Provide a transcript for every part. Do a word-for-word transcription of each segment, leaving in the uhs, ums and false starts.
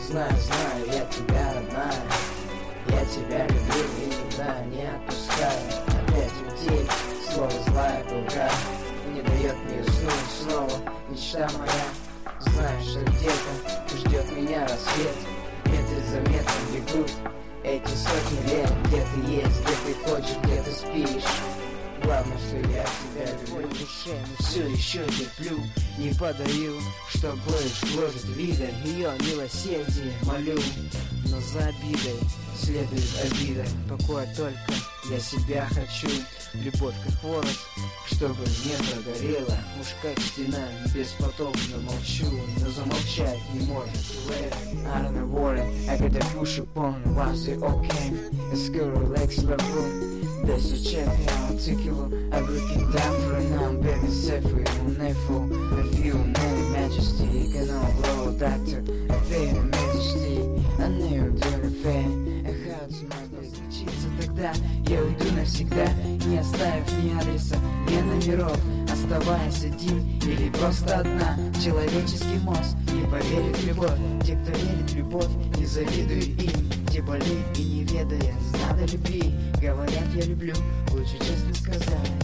Знаю, знаю, я тебя, родная. Я тебя люблю и никуда не отпускаю. Опять летит, слово злая пуга, не дает мне уснуть снова. Мечта моя, знаешь, что где-то ждет меня рассвет. Метры за метром бегут эти сотни лет. Где ты есть, где ты хочешь, где ты спишь. Главное, что я тебя люблю. В душе, но все еще терплю. Не подаю, что горечь гложет вида. Ее милосердие молю, но за обидой следует обида. Покоя только я себя хочу. Любовь как хворост, чтобы не прогорела. Уж как стена, бесподобно молчу, но замолчать не может. Out of the water, I got the push upon. Once it all came, it's good, relax the room. There's a champion, articulate, I'm looking down for now. Baby, safe for you, never. I feel no majesty, can all grow, doctor. I feel majesty, I never do the fair. I had to know this. Случится тогда, я уйду навсегда, не оставив ни адреса, ни номеров. Оставаясь один или просто одна, человеческий мозг не поверит в любовь. Те, кто верит в любовь, не завидуй им. Те болеют и не ведая, надо любви. Говорят, я люблю, лучше честно сказать.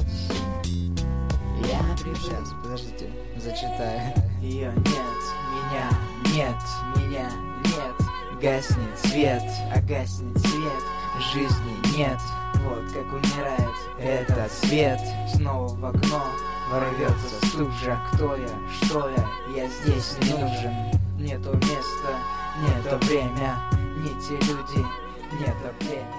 Я прижался, подождите, зачитаю. Ее нет, меня нет, меня нет. Гаснет свет, а гаснет свет, жизни нет. Вот как умирает этот свет. Снова в окно ворвется стужа. Кто я, что я, я здесь не нужен. Не то место, не то время, не те люди, не то племя.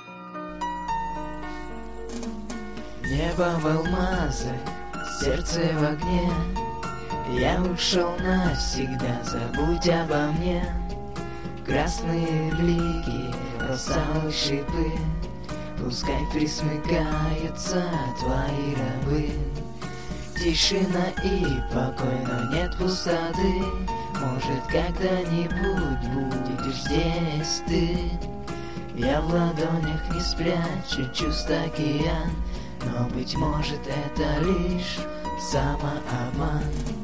Небо в алмазы, сердце в огне. Я ушел навсегда, забудь обо мне. Красные блики, росалы шипы, пускай присмыкаются твои рабы. Тишина и покой, но нет пустоты. Может, когда-нибудь будешь здесь ты. Я в ладонях не спрячу чувств океан, но, быть может, это лишь самообман.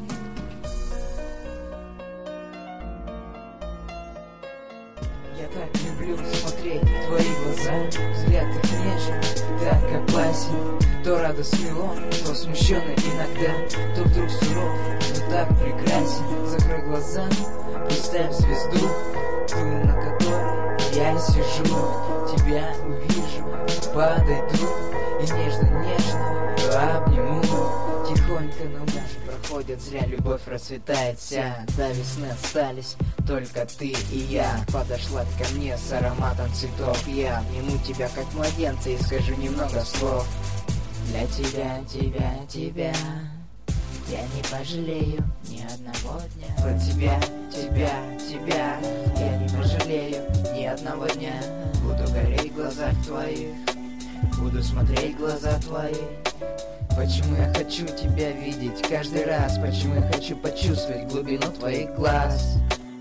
Я так люблю смотреть в твои глаза. Взгляд их нежен, так опасен. То радостный он, то смущенный иногда, то вдруг суров, но так прекрасен. Закрой глаза, представь звезду, ту, на которой я сижу. Тебя увижу, подойду и нежно-нежно обниму. Тихонько, но наши проходят зря, любовь расцветает вся. До весны остались только ты и я. Подошла ко мне с ароматом цветов. Я обниму тебя как младенца и скажу немного слов. Для тебя, тебя, тебя я не пожалею ни одного дня. Про тебя, тебя, тебя я не пожалею ни одного дня. Буду гореть в глазах твоих, буду смотреть в глаза твои. Почему я хочу тебя видеть каждый раз? Почему я хочу почувствовать глубину твоих глаз?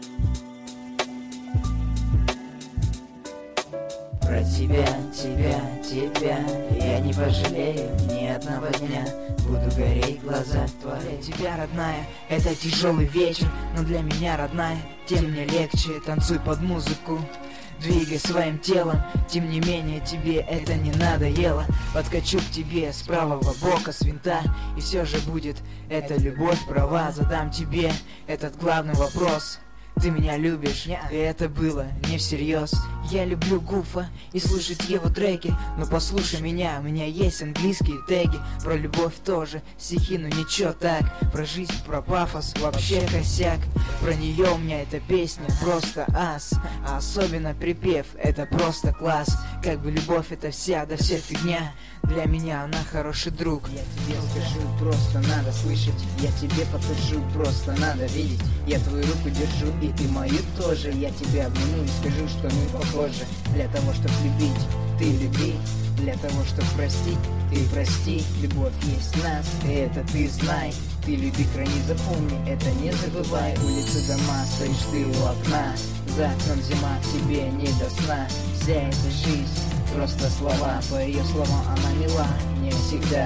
Про тебя, тебя, тебя я не пожалею ни одного дня. Буду гореть в глазах твоих. Для тебя, родная, это тяжелый вечер, но для меня, родная, тем мне легче. Танцуй под музыку, двигай своим телом. Тем не менее, тебе это не надоело. Подкачу к тебе с правого бока с винта, и все же будет эта любовь права. Задам тебе этот главный вопрос. Ты меня любишь, и это было не всерьез. Я люблю Гуфа и слушать его треки, но послушай меня, у меня есть английские теги. Про любовь тоже стихи, ну ничего так. Про жизнь, про пафос, вообще косяк. Про нее у меня эта песня просто ас, а особенно припев, это просто класс. Как бы любовь это вся, да вся фигня. Для меня она хороший друг. Я тебе скажу, просто надо слышать. Я тебе покажу, просто надо видеть. Я твою руку держу, и ты мою тоже. Я тебя обниму и скажу, что мы похожи. Для того, чтобы любить, ты люби. Для того, чтобы простить, ты прости. Любовь есть в нас, и это ты знай. Ты люби, храни, запомни, это не забывай. Улицы, дома, стоишь ты у окна. За окном зима, тебе не до сна. Вся эта жизнь просто слова, по ее словам она мила. Не всегда,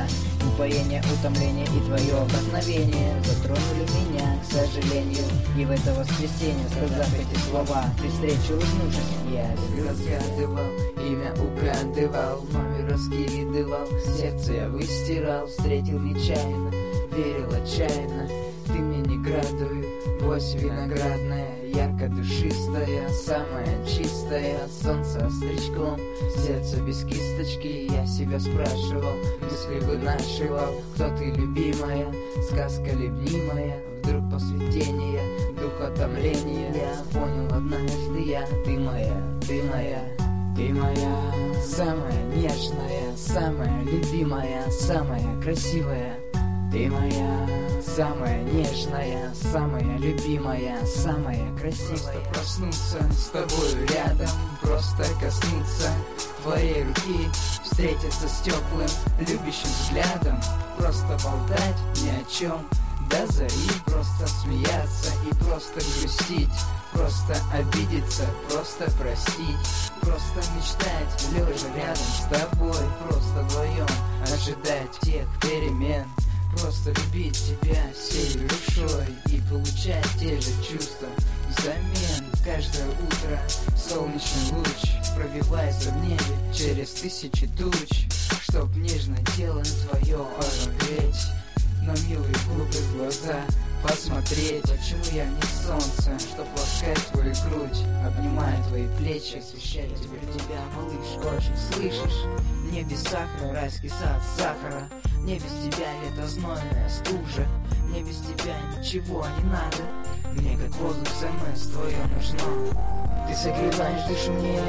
упоение, утомление и твое вдохновение затронули меня, к сожалению. И в это воскресенье, сказав эти слова, при встрече улыбнувшись, я разгадывал, имя угадывал, номер раскидывал, сердце я выстирал, встретил нечаянно, верил отчаянно. Ты мне не градуй, вось виноградная, ярко душистая, самая чистая, солнце остричком, сердце без кисточки. Я себя спрашивал, мысли вынашивал, кто ты, любимая, сказка любимая. Вдруг посвятение, дух отомления, я понял однажды я, ты моя, ты моя, ты моя, самая нежная, самая любимая, самая красивая. Ты моя, самая нежная, самая любимая, самая красивая. Просто проснуться с тобою рядом, просто коснуться твоей руки, встретиться с теплым, любящим взглядом, просто болтать ни о чем до зари, просто смеяться и просто грустить, просто обидеться, просто простить, просто мечтать, лежа рядом с тобой, просто вдвоем ожидать тех перемен. Просто любить тебя всей душой и получать те же чувства взамен. Каждое утро солнечный луч пробивается в небе через тысячи туч, чтоб нежно тело твое огреть, но милые глупые глаза посмотреть. Почему я не солнце, чтоб ласкать твою грудь, обнимая твои плечи, освещать теперь тебя, малыш, очень слышишь? Мне без сахара, райский сад сахара. Мне без тебя лето знойная стужа. Мне без тебя ничего не надо. Мне как воздух СМС твое нужно. Ты согреваешь душу мне,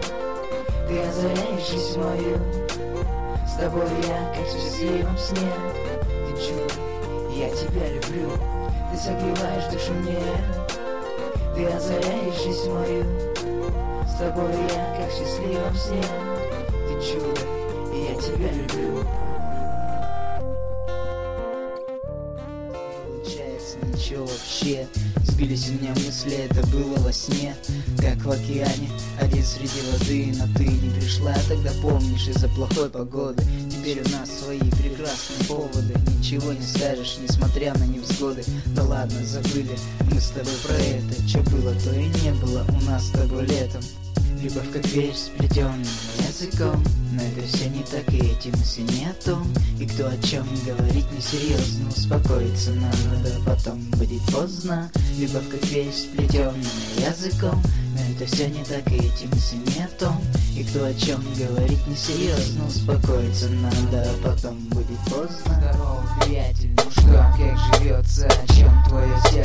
ты озаряешь жизнь мою. С тобой я как в счастливом сне. Ты чудо, я тебя люблю. Ты согреваешь душу мне, ты озаряешь жизнь мою. С тобой я как в счастливом сне. Ты чудо, я тебя люблю. Ничего вообще, сбились у меня мысли, это было во сне, как в океане, один среди воды. Но ты не пришла, тогда помнишь, из-за плохой погоды. Теперь у нас свои прекрасные поводы. Ничего не скажешь, несмотря на невзгоды. Да ладно, забыли мы с тобой про это. Че было, то и не было у нас с тобой летом. Любовь как вещь, сплетенная языком, но это все не так, и эти мысли не о том. И кто о чем говорить несерьезно, успокоиться нам надо, потом будет поздно. Любовь как вещь, сплетенная языком, но это все не так, и эти мысли не о том. И кто о чем говорить несерьезно, успокоиться надо, потом будет поздно. Здорово, приятель, ну что, как живется, о чем твое сердце?